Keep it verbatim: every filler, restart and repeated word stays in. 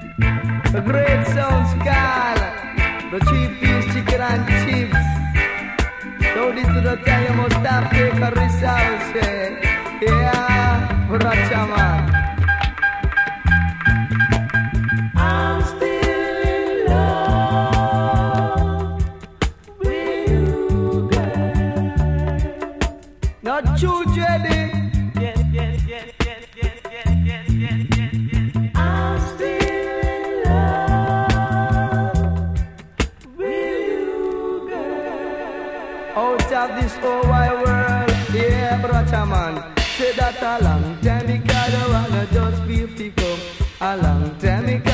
A great sounds call, the cheap piece chicken and chips. So this is the time you must have take a resource. Yeah, Racha man. I'm still in love with you, girl. Not true, Jenny. Yes, yes, yes, yes, yes, yes, yes, yes, yes, yes. I'm still in love with you, girl. Out of this whole wide world, yeah, brother man. Say that a long time because I wanna just feel pick up. A long time because